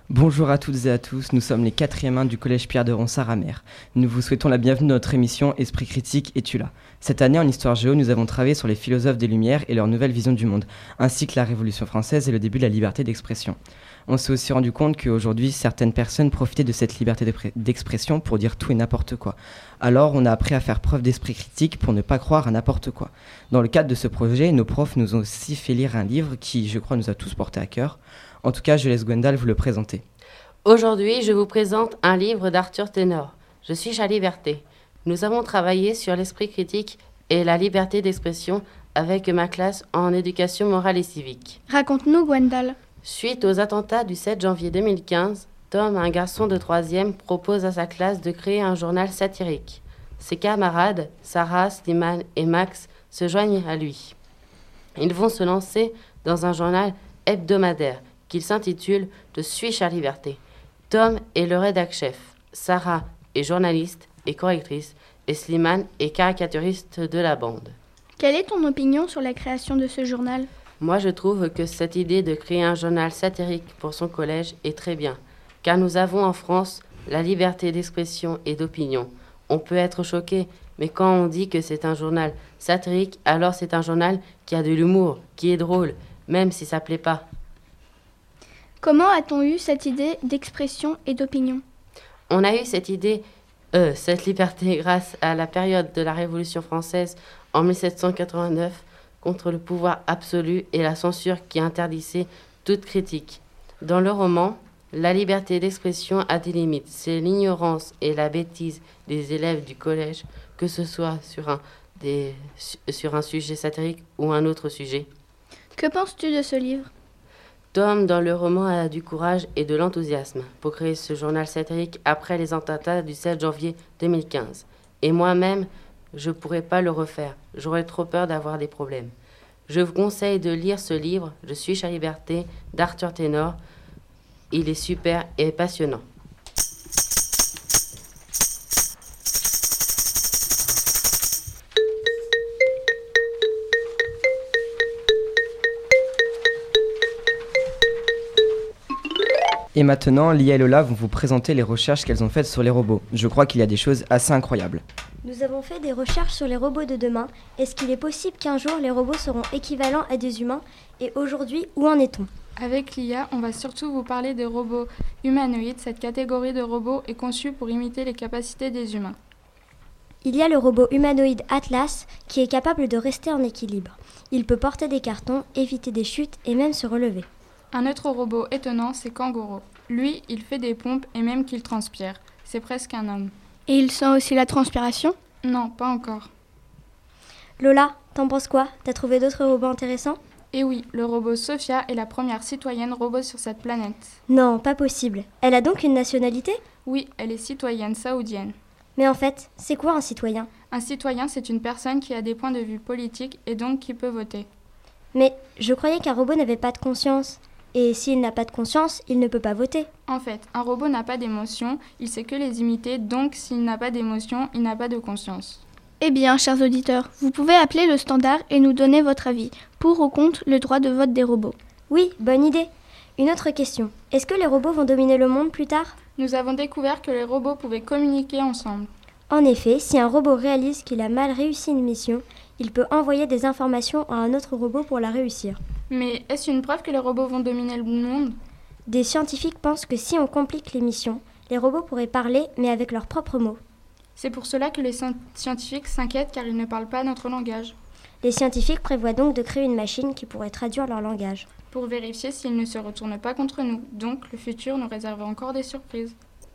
Bonjour à toutes et à tous, nous sommes les 4e 1 du collège Pierre de Ronsard à Mer. Nous vous souhaitons la bienvenue dans notre émission Esprit critique et tu là. Cette année en Histoire Géo, nous avons travaillé sur les philosophes des Lumières et leur nouvelle vision du monde, ainsi que la Révolution française et le début de la liberté d'expression. On s'est aussi rendu compte qu'aujourd'hui, certaines personnes profitaient de cette liberté d'expression pour dire tout et n'importe quoi. Alors, on a appris à faire preuve d'esprit critique pour ne pas croire à n'importe quoi. Dans le cadre de ce projet, nos profs nous ont aussi fait lire un livre qui, je crois, nous a tous porté à cœur. En tout cas, je laisse Gwendal vous le présenter. Aujourd'hui, je vous présente un livre d'Arthur Ténor. Je suis Charlie Berthet. Nous avons travaillé sur l'esprit critique et la liberté d'expression avec ma classe en éducation morale et civique. Raconte-nous, Gwendal. Suite aux attentats du 7 janvier 2015, Tom, un garçon de 3e, propose à sa classe de créer un journal satirique. Ses camarades, Sarah, Slimane et Max, se joignent à lui. Ils vont se lancer dans un journal hebdomadaire qu'il s'intitule « Je suis Charlie Berthet ». Tom est le rédac-chef, Sarah est journaliste et correctrice, et Slimane est caricaturiste de la bande. Quelle est ton opinion sur la création de ce journal ? Moi, je trouve que cette idée de créer un journal satirique pour son collège est très bien, car nous avons en France la liberté d'expression et d'opinion. On peut être choqué, mais quand on dit que c'est un journal satirique, alors c'est un journal qui a de l'humour, qui est drôle, même si ça ne plaît pas. Comment a-t-on eu cette idée d'expression et d'opinion ? On a eu cette liberté grâce à la période de la Révolution française en 1789 contre le pouvoir absolu et la censure qui interdisait toute critique. Dans le roman, la liberté d'expression a des limites. C'est l'ignorance et la bêtise des élèves du collège, que ce soit sur un sujet satirique ou un autre sujet. Que penses-tu de ce livre ? Tom, dans le roman, a du courage et de l'enthousiasme pour créer ce journal satirique après les attentats du 7 janvier 2015. Et moi-même, je ne pourrais pas le refaire. J'aurais trop peur d'avoir des problèmes. Je vous conseille de lire ce livre, Je suis Charlie Berthet, d'Arthur Ténor. Il est super et passionnant. Et maintenant, Lia et Lola vont vous présenter les recherches qu'elles ont faites sur les robots. Je crois qu'il y a des choses assez incroyables. Nous avons fait des recherches sur les robots de demain. Est-ce qu'il est possible qu'un jour les robots seront équivalents à des humains ? Et aujourd'hui, où en est-on ? Avec l'IA, on va surtout vous parler des robots humanoïdes. Cette catégorie de robots est conçue pour imiter les capacités des humains. Il y a le robot humanoïde Atlas qui est capable de rester en équilibre. Il peut porter des cartons, éviter des chutes et même se relever. Un autre robot étonnant, c'est Kangourou. Lui, il fait des pompes et même qu'il transpire. C'est presque un homme. Et il sent aussi la transpiration ? Non, pas encore. Lola, t'en penses quoi ? T'as trouvé d'autres robots intéressants ? Et oui, le robot Sophia est la première citoyenne robot sur cette planète. Non, pas possible. Elle a donc une nationalité ? Oui, elle est citoyenne saoudienne. Mais en fait, c'est quoi un citoyen ? Un citoyen, c'est une personne qui a des points de vue politiques et donc qui peut voter. Mais je croyais qu'un robot n'avait pas de conscience. Et s'il n'a pas de conscience, il ne peut pas voter. En fait, un robot n'a pas d'émotion, il sait que les imiter, donc s'il n'a pas d'émotion, il n'a pas de conscience. Eh bien, chers auditeurs, vous pouvez appeler le standard et nous donner votre avis. Pour ou contre le droit de vote des robots ? Oui, bonne idée. Une autre question. Est-ce que les robots vont dominer le monde plus tard ? Nous avons découvert que les robots pouvaient communiquer ensemble. En effet, si un robot réalise qu'il a mal réussi une mission, il peut envoyer des informations à un autre robot pour la réussir. Mais est-ce une preuve que les robots vont dominer le monde ? Des scientifiques pensent que si on complique les missions, les robots pourraient parler, mais avec leurs propres mots. C'est pour cela que les scientifiques s'inquiètent car ils ne parlent pas notre langage. Les scientifiques prévoient donc de créer une machine qui pourrait traduire leur langage. Pour vérifier s'ils ne se retournent pas contre nous. Donc, le futur nous réserve encore des surprises.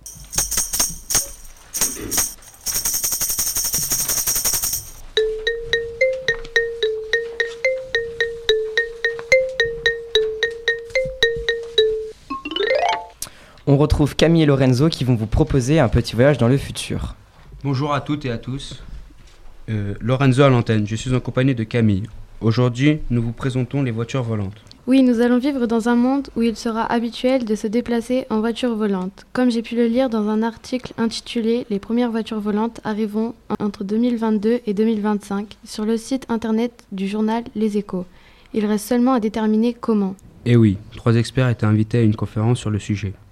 On retrouve Camille et Lorenzo qui vont vous proposer un petit voyage dans le futur. Bonjour à toutes et à tous. Lorenzo à l'antenne, je suis en compagnie de Camille. Aujourd'hui, nous vous présentons les voitures volantes. Oui, nous allons vivre dans un monde où il sera habituel de se déplacer en voiture volante. Comme j'ai pu le lire dans un article intitulé « Les premières voitures volantes arriveront entre 2022 et 2025 » sur le site internet du journal Les Échos. Il reste seulement à déterminer comment. Eh oui, 3 experts étaient invités à une conférence sur le sujet.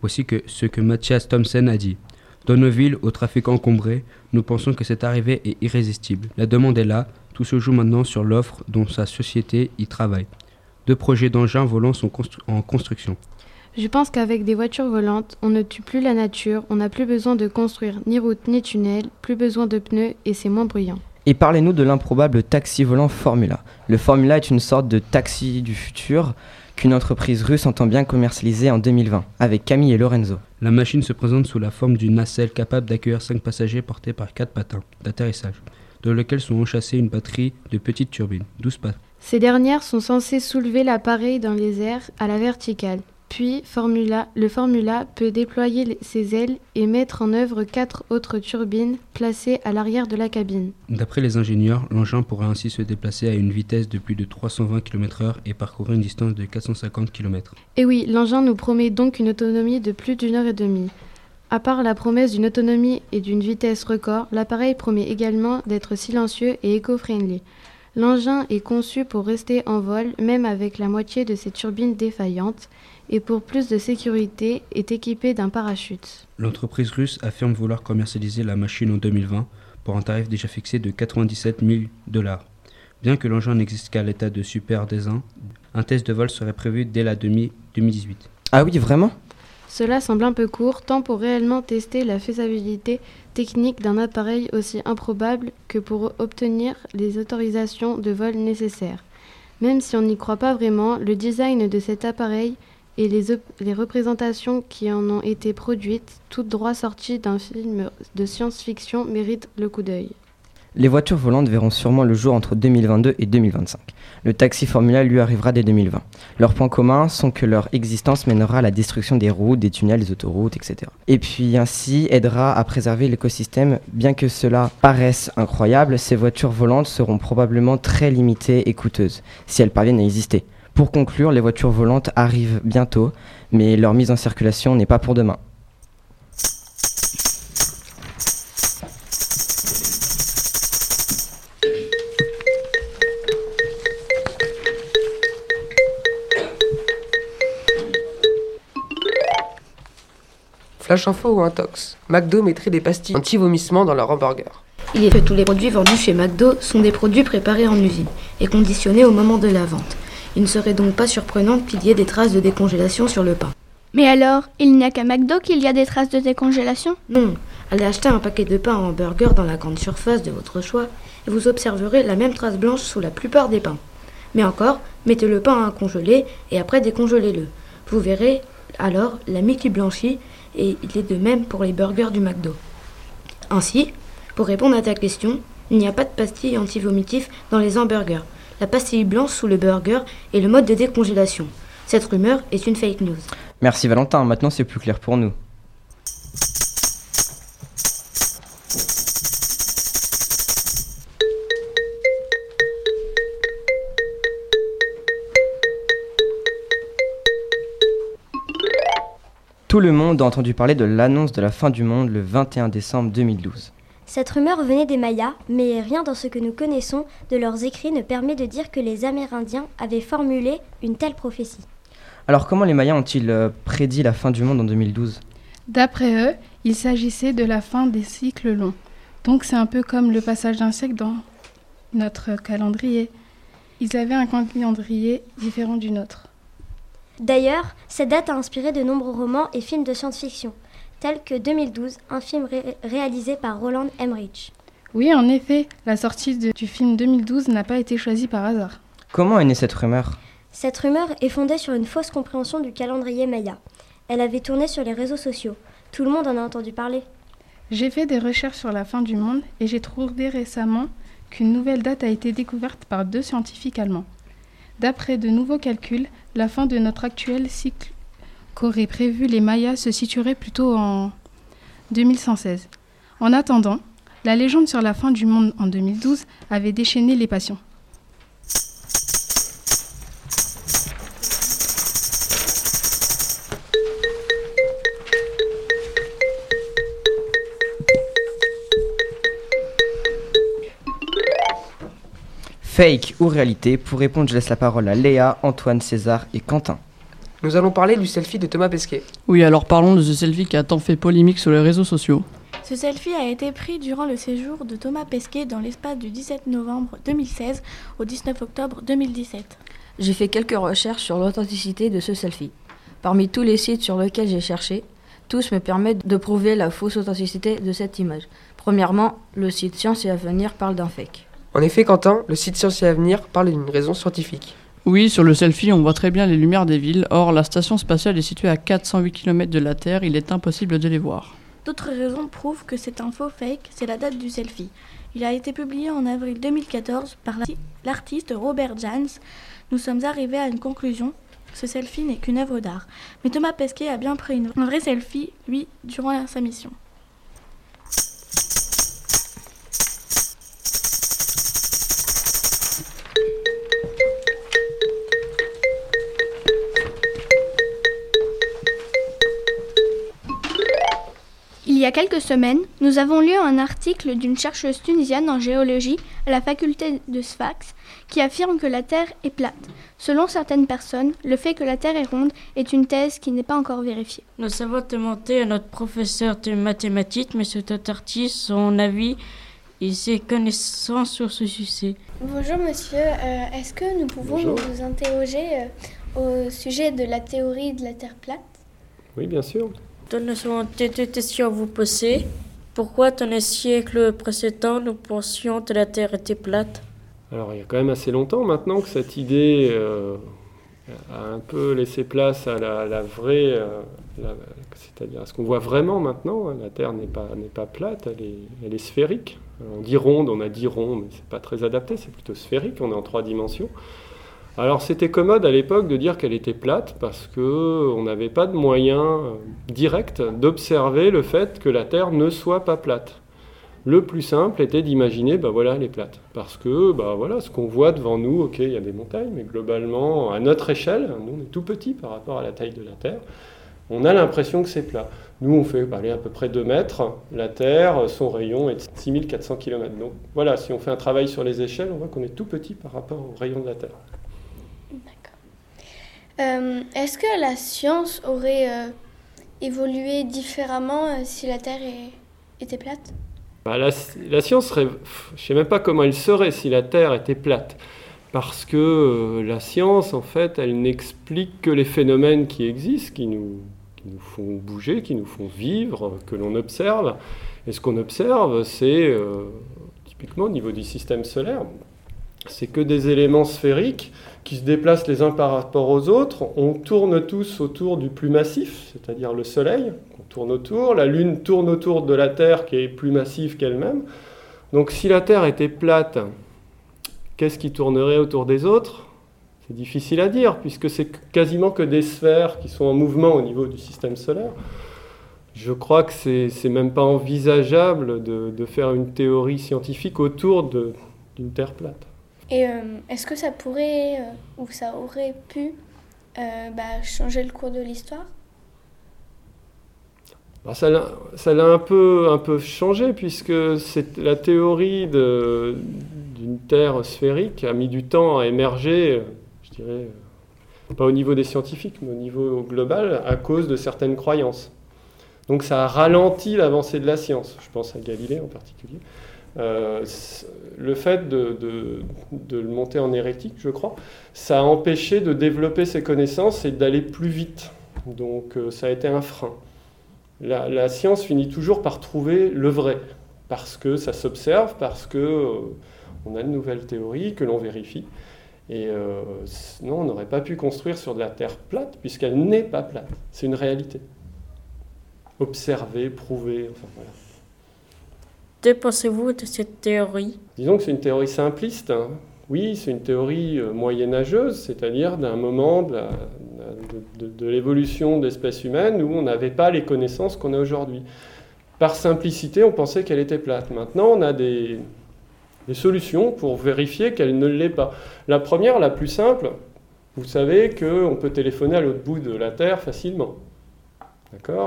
Voici ce que Mathias Thomsen a dit. Dans nos villes, au trafic encombré, nous pensons que cette arrivée est irrésistible. La demande est là, tout se joue maintenant sur l'offre dont sa société y travaille. 2 projets d'engins volants sont en construction. Je pense qu'avec des voitures volantes, on ne tue plus la nature, on n'a plus besoin de construire ni route ni tunnel, plus besoin de pneus et c'est moins bruyant. Et parlez-nous de l'improbable taxi volant Formula. Le Formula est une sorte de taxi du futur qu'une entreprise russe entend bien commercialiser en 2020, avec Camille et Lorenzo. La machine se présente sous la forme d'une nacelle capable d'accueillir 5 passagers portés par 4 patins d'atterrissage, dans lesquels sont enchâssées une batterie de petites turbines, 12 patins. Ces dernières sont censées soulever l'appareil dans les airs à la verticale. Puis, le Formula peut déployer ses ailes et mettre en œuvre 4 autres turbines placées à l'arrière de la cabine. D'après les ingénieurs, l'engin pourra ainsi se déplacer à une vitesse de plus de 320 km/h et parcourir une distance de 450 km. Et oui, l'engin nous promet donc une autonomie de plus d'une heure et demie. À part la promesse d'une autonomie et d'une vitesse record, l'appareil promet également d'être silencieux et éco-friendly. L'engin est conçu pour rester en vol, même avec la moitié de ses turbines défaillantes, et pour plus de sécurité est équipé d'un parachute. L'entreprise russe affirme vouloir commercialiser la machine en 2020 pour un tarif déjà fixé de 97 000 $. Bien que l'engin n'existe qu'à l'état de super design, un test de vol serait prévu dès la 2018. Ah oui, vraiment ? Cela semble un peu court, tant pour réellement tester la faisabilité technique d'un appareil aussi improbable que pour obtenir les autorisations de vol nécessaires. Même si on n'y croit pas vraiment, le design de cet appareil et les représentations qui en ont été produites, toutes droit sorties d'un film de science-fiction, méritent le coup d'œil. Les voitures volantes verront sûrement le jour entre 2022 et 2025. Le taxi Formula lui arrivera dès 2020. Leurs points communs sont que leur existence mènera à la destruction des routes, des tunnels, des autoroutes, etc. Et puis ainsi aidera à préserver l'écosystème. Bien que cela paraisse incroyable, ces voitures volantes seront probablement très limitées et coûteuses, si elles parviennent à exister. Pour conclure, les voitures volantes arrivent bientôt, mais leur mise en circulation n'est pas pour demain. Flash info ou intox. McDo mettrait des pastilles anti-vomissement dans leur hamburger. Il est que tous les produits vendus chez McDo sont des produits préparés en usine et conditionnés au moment de la vente. Il ne serait donc pas surprenant qu'il y ait des traces de décongélation sur le pain. Mais alors, il n'y a qu'à McDo qu'il y a des traces de décongélation ? Non, allez acheter un paquet de pain en hamburger dans la grande surface de votre choix et vous observerez la même trace blanche sous la plupart des pains. Mais encore, mettez le pain à congeler et après décongelez-le. Vous verrez alors la mie qui blanchit et il est de même pour les burgers du McDo. Ainsi, pour répondre à ta question, il n'y a pas de pastilles anti-vomitifs dans les hamburgers. La pastille blanche sous le burger est le mode de décongélation. Cette rumeur est une fake news. Merci Valentin, maintenant c'est plus clair pour nous. Tout le monde a entendu parler de l'annonce de la fin du monde le 21 décembre 2012. Cette rumeur venait des Mayas, mais rien dans ce que nous connaissons de leurs écrits ne permet de dire que les Amérindiens avaient formulé une telle prophétie. Alors comment les Mayas ont-ils prédit la fin du monde en 2012 ? D'après eux, il s'agissait de la fin des cycles longs. Donc c'est un peu comme le passage d'un siècle dans notre calendrier. Ils avaient un calendrier différent du nôtre. D'ailleurs, cette date a inspiré de nombreux romans et films de science-fiction, tels que 2012, un film réalisé par Roland Emmerich. Oui, en effet, la sortie du film 2012 n'a pas été choisie par hasard. Comment est née cette rumeur ? Cette rumeur est fondée sur une fausse compréhension du calendrier Maya. Elle avait tourné sur les réseaux sociaux. Tout le monde en a entendu parler. J'ai fait des recherches sur la fin du monde et j'ai trouvé récemment qu'une nouvelle date a été découverte par 2 scientifiques allemands. D'après de nouveaux calculs, la fin de notre actuel cycle qu'auraient prévu les Mayas se situerait plutôt en 2116. En attendant, la légende sur la fin du monde en 2012 avait déchaîné les passions. Fake ou réalité ? Pour répondre, je laisse la parole à Léa, Antoine, César et Quentin. Nous allons parler du selfie de Thomas Pesquet. Oui, alors parlons de ce selfie qui a tant fait polémique sur les réseaux sociaux. Ce selfie a été pris durant le séjour de Thomas Pesquet dans l'espace du 17 novembre 2016 au 19 octobre 2017. J'ai fait quelques recherches sur l'authenticité de ce selfie. Parmi tous les sites sur lesquels j'ai cherché, tous me permettent de prouver la fausse authenticité de cette image. Premièrement, le site Science et Avenir parle d'un fake. En effet, Quentin, le site Science et Avenir parle d'une raison scientifique. Oui, sur le selfie, on voit très bien les lumières des villes. Or, la station spatiale est située à 408 km de la Terre, il est impossible de les voir. D'autres raisons prouvent que c'est un faux fake, c'est la date du selfie. Il a été publié en avril 2014 par l'artiste Robert Jans. Nous sommes arrivés à une conclusion, ce selfie n'est qu'une œuvre d'art. Mais Thomas Pesquet a bien pris un vrai selfie, lui, durant sa mission. Il y a quelques semaines, nous avons lu un article d'une chercheuse tunisienne en géologie à la faculté de Sfax qui affirme que la Terre est plate. Selon certaines personnes, le fait que la Terre est ronde est une thèse qui n'est pas encore vérifiée. Nous avons demandé à notre professeur de mathématiques, M. Totartis, son avis et ses connaissances sur ce sujet. Bonjour monsieur, est-ce que nous pouvons vous interroger au sujet de la théorie de la Terre plate ? Oui, bien sûr. Nous avons deux questions à vous poser. Pourquoi dans les siècles précédents, nous pensions que la Terre était plate ? Alors, il y a quand même assez longtemps maintenant que cette idée a un peu laissé place à la vraie... c'est-à-dire à ce qu'on voit vraiment maintenant. La Terre n'est pas plate, elle est sphérique. On dit ronde, on a dit rond, mais c'est pas très adapté, c'est plutôt sphérique, on est en 3 dimensions. Alors c'était commode à l'époque de dire qu'elle était plate parce qu'on n'avait pas de moyen direct d'observer le fait que la Terre ne soit pas plate. Le plus simple était d'imaginer, voilà, elle est plate. Parce que, voilà, ce qu'on voit devant nous, ok, il y a des montagnes, mais globalement, à notre échelle, nous on est tout petit par rapport à la taille de la Terre, on a l'impression que c'est plat. Nous on fait à peu près 2 mètres, la Terre, son rayon est de 6400 km. Donc voilà, si on fait un travail sur les échelles, on voit qu'on est tout petit par rapport au rayon de la Terre. D'accord. Est-ce que la science aurait évolué différemment si la Terre était plate ? La science serait... Je ne sais même pas comment elle serait si la Terre était plate. Parce que la science, en fait, elle n'explique que les phénomènes qui existent, qui nous font bouger, qui nous font vivre, que l'on observe. Et ce qu'on observe, c'est typiquement au niveau du système solaire, c'est que des éléments sphériques qui se déplacent les uns par rapport aux autres. On tourne tous autour du plus massif, c'est-à-dire le Soleil. On tourne autour. La Lune tourne autour de la Terre qui est plus massive qu'elle-même. Donc si la Terre était plate, qu'est-ce qui tournerait autour des autres ? C'est difficile à dire, puisque c'est quasiment que des sphères qui sont en mouvement au niveau du système solaire. Je crois que c'est même pas envisageable de faire une théorie scientifique autour d'une Terre plate. Et est-ce que ça pourrait, ou ça aurait pu changer le cours de l'histoire ? Ça l'a un peu changé, puisque la théorie d'une Terre sphérique a mis du temps à émerger, je dirais, pas au niveau des scientifiques, mais au niveau global, à cause de certaines croyances. Donc ça a ralenti l'avancée de la science, je pense à Galilée en particulier. Le fait de le monter en hérétique, je crois, ça a empêché de développer ses connaissances et d'aller plus vite. Donc ça a été un frein. La science finit toujours par trouver le vrai, parce que ça s'observe, parce qu'on a de nouvelles théories que l'on vérifie. Et sinon, on n'aurait pas pu construire sur de la Terre plate, puisqu'elle n'est pas plate. C'est une réalité. Observer, prouver, enfin voilà. Que pensez-vous de cette théorie ? Disons que c'est une théorie simpliste. Oui, c'est une théorie moyenâgeuse, c'est-à-dire d'un moment de l'évolution de l'espèce humaine où on n'avait pas les connaissances qu'on a aujourd'hui. Par simplicité, on pensait qu'elle était plate. Maintenant, on a des solutions pour vérifier qu'elle ne l'est pas. La première, la plus simple, vous savez qu'on peut téléphoner à l'autre bout de la Terre facilement. D'accord ?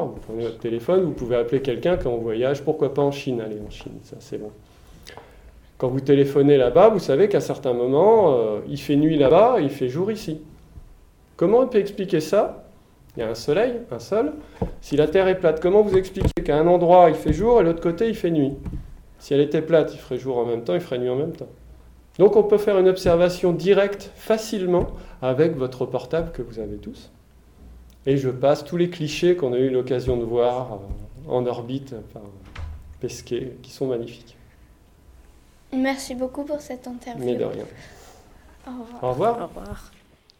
Vous prenez votre téléphone, vous pouvez appeler quelqu'un quand on voyage, pourquoi pas en Chine ? Allez, en Chine, ça c'est bon. Quand vous téléphonez là-bas, vous savez qu'à certains moments, il fait nuit là-bas, il fait jour ici. Comment on peut expliquer ça ? Il y a un soleil, un sol. Si la Terre est plate, comment vous expliquez qu'à un endroit il fait jour et à l'autre côté il fait nuit? Si elle était plate, il ferait jour en même temps, il ferait nuit en même temps. Donc on peut faire une observation directe facilement avec votre portable que vous avez tous. Et je passe tous les clichés qu'on a eu l'occasion de voir en orbite par Pesquet, qui sont magnifiques. Merci beaucoup pour cette interview. Mais de rien. Au revoir. Au revoir. Au revoir.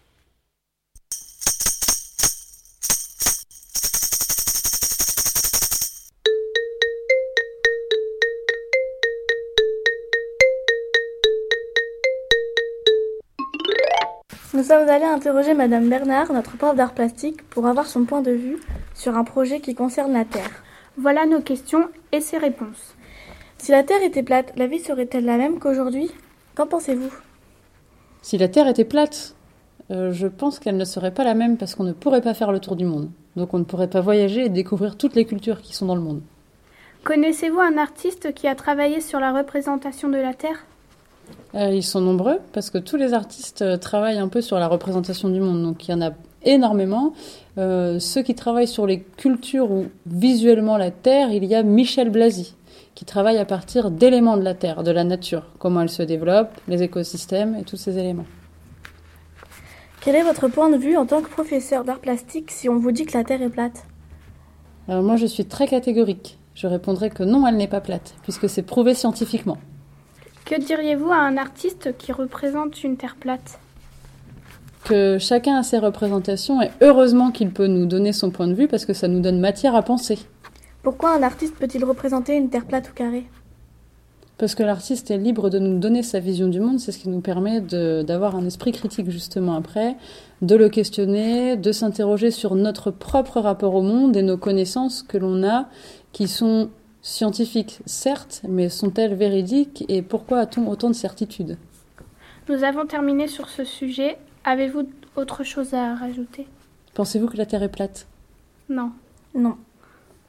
Nous sommes allés interroger Madame Bernard, notre prof d'art plastique, pour avoir son point de vue sur un projet qui concerne la Terre. Voilà nos questions et ses réponses. Si la Terre était plate, la vie serait-elle la même qu'aujourd'hui? Qu'en pensez-vous? Si la Terre était plate, je pense qu'elle ne serait pas la même parce qu'on ne pourrait pas faire le tour du monde. Donc on ne pourrait pas voyager et découvrir toutes les cultures qui sont dans le monde. Connaissez-vous un artiste qui a travaillé sur la représentation de la Terre ? Ils sont nombreux parce que tous les artistes travaillent un peu sur la représentation du monde. Donc il y en a énormément. Ceux qui travaillent sur les cultures ou visuellement la Terre, il y a Michel Blasi qui travaille à partir d'éléments de la Terre, de la nature, comment elle se développe, les écosystèmes et tous ces éléments. Quel est votre point de vue en tant que professeur d'art plastique si on vous dit que la Terre est plate? Moi je suis très catégorique. Je répondrai que non, elle n'est pas plate, puisque c'est prouvé scientifiquement. Que diriez-vous à un artiste qui représente une Terre plate ? Que chacun a ses représentations et heureusement qu'il peut nous donner son point de vue parce que ça nous donne matière à penser. Pourquoi un artiste peut-il représenter une Terre plate ou carrée ? Parce que l'artiste est libre de nous donner sa vision du monde, c'est ce qui nous permet d'avoir un esprit critique justement après, de le questionner, de s'interroger sur notre propre rapport au monde et nos connaissances que l'on a, qui sont scientifiques, certes, mais sont-elles véridiques et pourquoi a-t-on autant de certitudes ? Nous avons terminé sur ce sujet. Avez-vous autre chose à rajouter ? Pensez-vous que la Terre est plate ? Non. Non. Certaine ?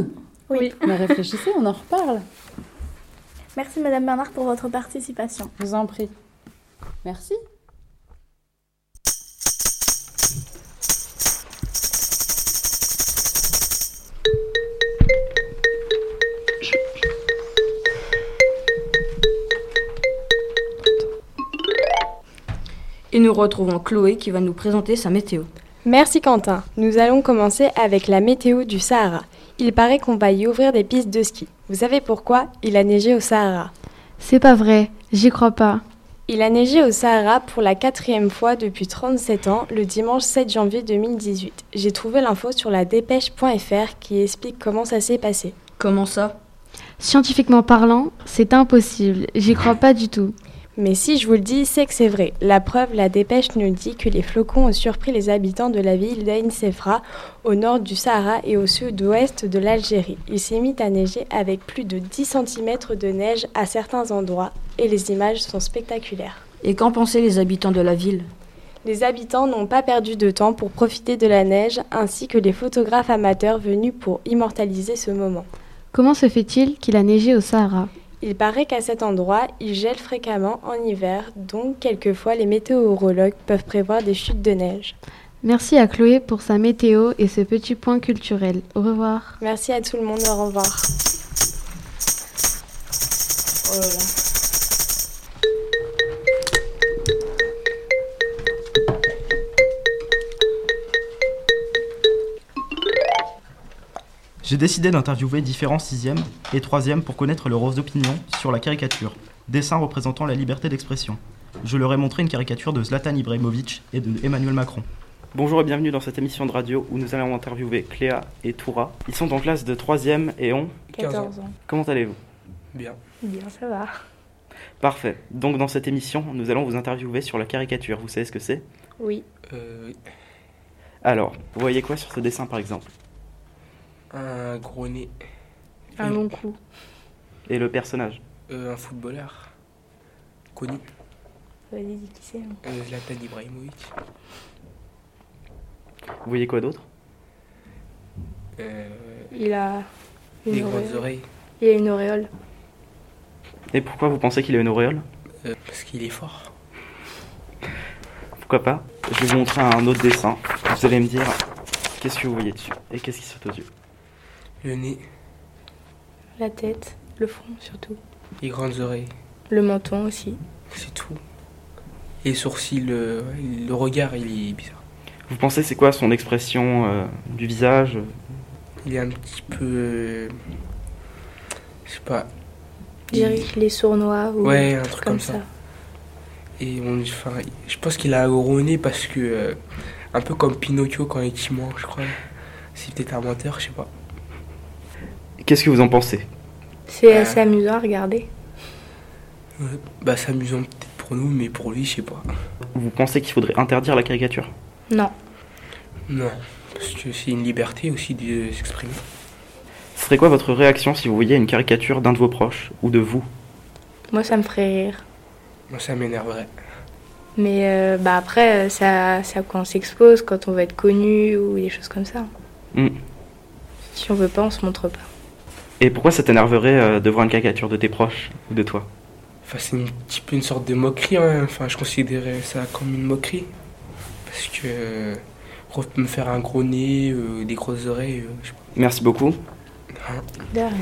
Oui. Mais réfléchissez, on en reparle. Merci Madame Bernard pour votre participation. Je vous en prie. Merci. Et nous retrouvons Chloé qui va nous présenter sa météo. Merci Quentin. Nous allons commencer avec la météo du Sahara. Il paraît qu'on va y ouvrir des pistes de ski. Vous savez pourquoi? Il a neigé au Sahara. C'est pas vrai, j'y crois pas. Il a neigé au Sahara pour la 4e fois depuis 37 ans, le dimanche 7 janvier 2018. J'ai trouvé l'info sur la dépêche.fr qui explique comment ça s'est passé. Comment ça? Scientifiquement parlant, c'est impossible. J'y crois pas du tout. Mais si je vous le dis, c'est que c'est vrai. La preuve, la dépêche nous dit que les flocons ont surpris les habitants de la ville d'Ain Sefra, au nord du Sahara et au sud-ouest de l'Algérie. Il s'est mis à neiger avec plus de 10 cm de neige à certains endroits et les images sont spectaculaires. Et qu'en pensaient les habitants de la ville? Les habitants n'ont pas perdu de temps pour profiter de la neige, ainsi que les photographes amateurs venus pour immortaliser ce moment. Comment se fait-il qu'il a neigé au Sahara ? Il paraît qu'à cet endroit, il gèle fréquemment en hiver, donc quelquefois les météorologues peuvent prévoir des chutes de neige. Merci à Chloé pour sa météo et ce petit point culturel. Au revoir. Merci à tout le monde, au revoir. Oh là là. J'ai décidé d'interviewer différents 6e et 3e pour connaître leurs opinions sur la caricature, dessin représentant la liberté d'expression. Je leur ai montré une caricature de Zlatan Ibrahimovic et de Emmanuel Macron. Bonjour et bienvenue dans cette émission de radio où nous allons interviewer Cléa et Toura. Ils sont en classe de 3e et ont 14 ans. Comment allez-vous? Bien. Bien, ça va. Parfait. Donc dans cette émission, nous allons vous interviewer sur la caricature. Vous savez ce que c'est? Oui. Alors, vous voyez quoi sur ce dessin par exemple? Un gros nez. Un long cou. Et le personnage? Un footballeur. Connu. Vas-y, dis qui c'est. Zlatan Ibrahimovic. Vous voyez quoi d'autre? Il a des grandes oreilles. Il a une auréole. Et pourquoi vous pensez qu'il a une auréole? Parce qu'il est fort. Pourquoi pas? Je vais vous montrer un autre dessin. Vous allez me dire Qu'est-ce que vous voyez dessus? Et qu'est-ce qui saute aux yeux? Le nez, La tête, le front surtout. les grandes oreilles, Le menton aussi. c'est tout. Les sourcils, le regard, il est bizarre. Vous pensez c'est quoi son expression du visage? Il est un petit peu... je sais pas. Je dirais les sournois ou Ouais, un un truc truc comme ça. Et je pense qu'il a un gros nez parce que... un peu comme Pinocchio quand il est timon, je crois. C'est peut-être un menteur, je sais pas. Qu'est-ce que vous en pensez? C'est assez amusant à regarder. Bah c'est amusant peut-être pour nous, mais pour lui, je sais pas. Vous pensez qu'il faudrait interdire la caricature? Non. Non, parce que c'est une liberté aussi de s'exprimer. Ce serait quoi votre réaction si vous voyiez une caricature d'un de vos proches ou de vous? Moi, ça me ferait rire. Moi, ça m'énerverait. Mais après, c'est à quoi on s'expose quand on veut être connu ou des choses comme ça. Si on veut pas, on se montre pas. Et pourquoi ça t'énerverait de voir une caricature de tes proches ou de toi? Enfin, c'est un petit peu une sorte de moquerie, hein. Enfin, je considérais ça comme une moquerie. Parce que me faire un gros nez, des grosses oreilles, je sais pas. Merci beaucoup. De rien.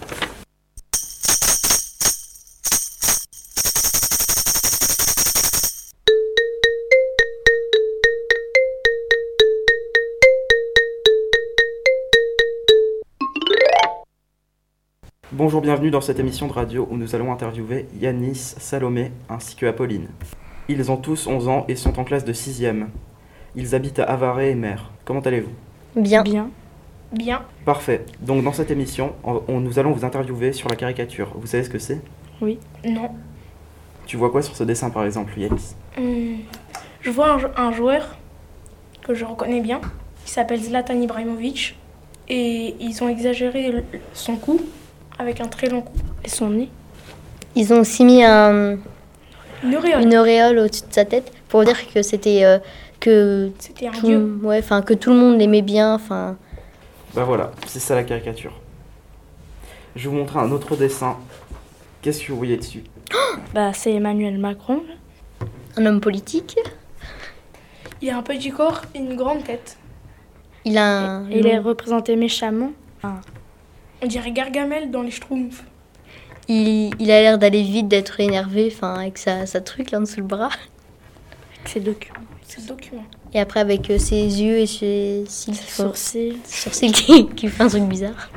Bonjour, bienvenue dans cette émission de radio où nous allons interviewer Yanis, Salomé ainsi que Apolline. Ils ont tous 11 ans et sont en classe de 6e. Ils habitent à Avaray et Mer. Comment allez-vous? Bien. Bien. Parfait. Donc dans cette émission, nous allons vous interviewer sur la caricature. Vous savez ce que c'est? Oui. Non. Tu vois quoi sur ce dessin par exemple, Yanis? Je vois un joueur que je reconnais bien, qui s'appelle Zlatan Ibrahimovic, et ils ont exagéré son cou avec un très long cou et son nez. Ils ont aussi mis Une auréole. une auréole au-dessus de sa tête pour dire que c'était C'était un dieu. ouais, enfin que tout le monde l'aimait bien, enfin. Bah voilà, c'est ça la caricature. Je vais vous montrer un autre dessin. Qu'est-ce que vous voyez dessus? C'est Emmanuel Macron. Un homme politique. Il a un petit corps et une grande tête. Il a un. Il est représenté méchamment. On dirait Gargamel dans les Schtroumpfs. Il a l'air d'aller vite, d'être énervé, enfin avec sa truc là en dessous le bras. Avec ses documents. Et après avec ses yeux et ses sourcils qui fait un truc bizarre.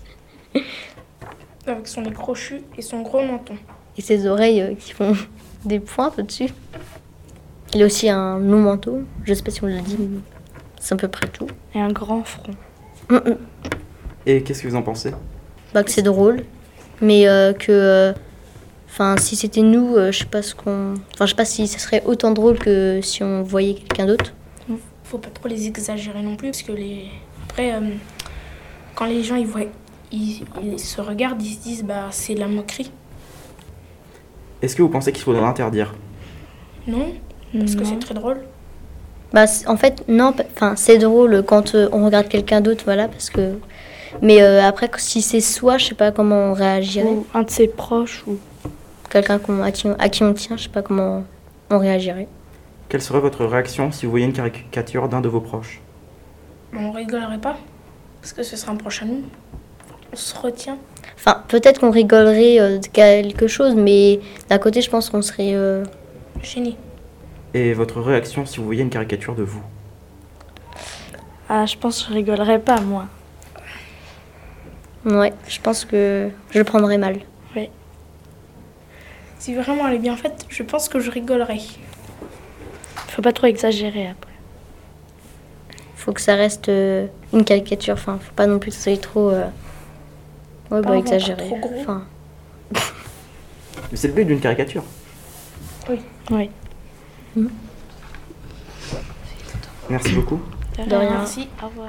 Avec son nez crochu et son gros menton. Et ses oreilles qui font des pointes au-dessus. Il a aussi un long manteau, je sais pas si on l'a dit, mais c'est à peu près tout. Et un grand front. Et qu'est-ce que vous en pensez? Que c'est drôle, mais si c'était nous, je sais pas si ça serait autant drôle que si on voyait quelqu'un d'autre. Faut pas trop les exagérer non plus, parce que après, quand les gens ils voient, ils se regardent, ils se disent c'est de la moquerie. Est-ce que vous pensez qu'il faudrait l'interdire? Non, parce que c'est très drôle. En fait, non, c'est drôle quand on regarde quelqu'un d'autre, voilà, parce que. Mais après, si c'est soi, je sais pas comment on réagirait. Ou un de ses proches, ou quelqu'un à qui on tient, je sais pas comment on réagirait. Quelle serait votre réaction si vous voyez une caricature d'un de vos proches? On rigolerait pas, parce que ce serait un proche à nous. On se retient. Enfin, peut-être qu'on rigolerait de quelque chose, mais d'un côté, je pense qu'on serait gêné. Et votre réaction si vous voyez une caricature de vous? Je pense que je rigolerais pas, moi. Ouais, je pense que je le prendrais mal. Ouais. Si vraiment elle est bien faite, je pense que je rigolerais. Faut pas trop exagérer après. Faut que ça reste une caricature, enfin, faut pas non plus que ça soit trop exagéré. Trop gros. Enfin... Mais c'est le but d'une caricature. Oui. Merci beaucoup. De rien. Merci, au revoir.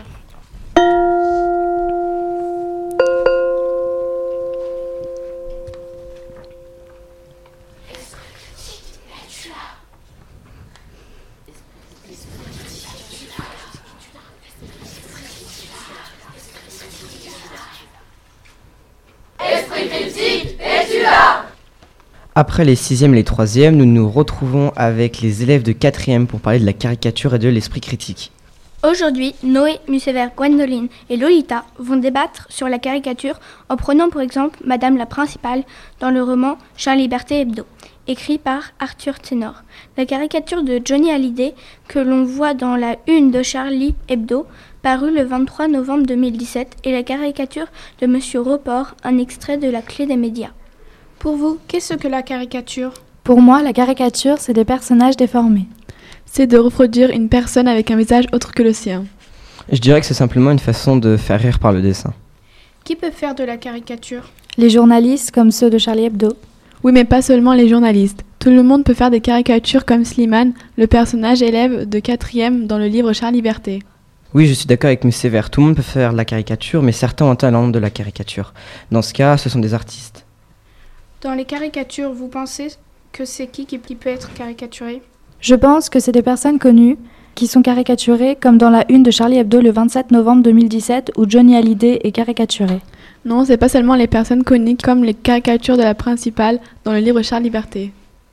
Après les 6e et les 3e, nous nous retrouvons avec les élèves de 4e pour parler de la caricature et de l'esprit critique. Aujourd'hui, Noé, Mussévère, Gwendoline et Lolita vont débattre sur la caricature en prenant pour exemple Madame la Principale dans le roman Charlie Liberté Hebdo, écrit par Arthur Ténor. La caricature de Johnny Hallyday que l'on voit dans la une de Charlie Hebdo, parue le 23 novembre 2017, et la caricature de Monsieur Report, un extrait de La Clé des médias. Pour vous, qu'est-ce que la caricature ? Pour moi, la caricature, c'est des personnages déformés. C'est de reproduire une personne avec un visage autre que le sien. Je dirais que c'est simplement une façon de faire rire par le dessin. Qui peut faire de la caricature ? Les journalistes comme ceux de Charlie Hebdo. Oui, mais pas seulement les journalistes. Tout le monde peut faire des caricatures comme Slimane, le personnage élève de 4e dans le livre Charlie Liberté. Oui, je suis d'accord avec M. Sévère. Tout le monde peut faire de la caricature, mais certains ont un talent de la caricature. Dans ce cas, ce sont des artistes. Dans les caricatures, vous pensez que c'est qui peut être caricaturé ? Je pense que c'est des personnes connues qui sont caricaturées, comme dans la une de Charlie Hebdo le 27 novembre 2017 où Johnny Hallyday est caricaturé. Non, c'est pas seulement les personnes connues comme les caricatures de la Principale dans le livre Charlie Liberté.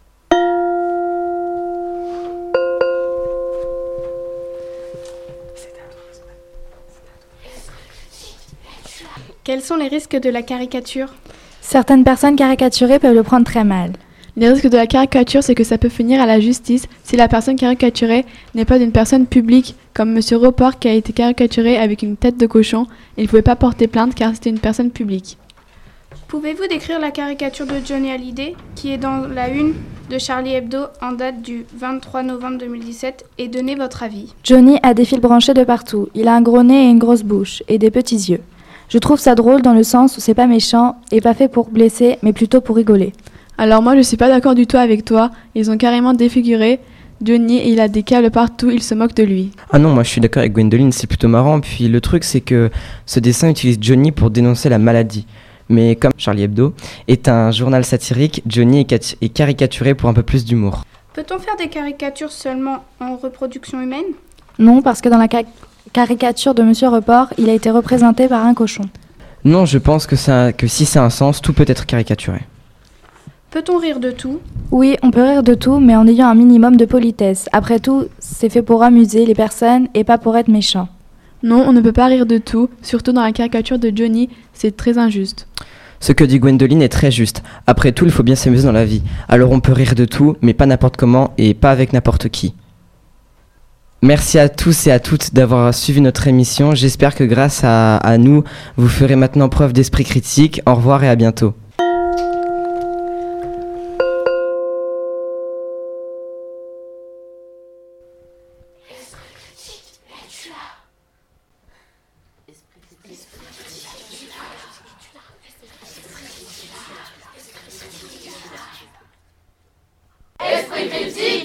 Quels sont les risques de la caricature ? Certaines personnes caricaturées peuvent le prendre très mal. Les risques de la caricature, c'est que ça peut finir à la justice si la personne caricaturée n'est pas une personne publique, comme Monsieur Report qui a été caricaturé avec une tête de cochon. Il ne pouvait pas porter plainte car c'était une personne publique. Pouvez-vous décrire la caricature de Johnny Hallyday, qui est dans la une de Charlie Hebdo en date du 23 novembre 2017, et donner votre avis ? Johnny a des fils branchés de partout. Il a un gros nez et une grosse bouche, et des petits yeux. Je trouve ça drôle dans le sens où c'est pas méchant et pas fait pour blesser, mais plutôt pour rigoler. Alors moi je suis pas d'accord du tout avec toi, ils ont carrément défiguré Johnny et il a des câbles partout, ils se moquent de lui. Ah non, moi je suis d'accord avec Gwendoline, c'est plutôt marrant. Puis le truc c'est que ce dessin utilise Johnny pour dénoncer la maladie. Mais comme Charlie Hebdo est un journal satirique, Johnny est caricaturé pour un peu plus d'humour. Peut-on faire des caricatures seulement en reproduction humaine ? Non, parce que dans la caricature de Monsieur Report, il a été représenté par un cochon. Non, je pense que si ça a un sens, tout peut être caricaturé. Peut-on rire de tout ? Oui, on peut rire de tout, mais en ayant un minimum de politesse. Après tout, c'est fait pour amuser les personnes et pas pour être méchant. Non, on ne peut pas rire de tout, surtout dans la caricature de Johnny, c'est très injuste. Ce que dit Gwendoline est très juste. Après tout, il faut bien s'amuser dans la vie. Alors on peut rire de tout, mais pas n'importe comment et pas avec n'importe qui. Merci à tous et à toutes d'avoir suivi notre émission. J'espère que grâce à nous, vous ferez maintenant preuve d'esprit critique. Au revoir et à bientôt. Esprit critique, es-tu là ?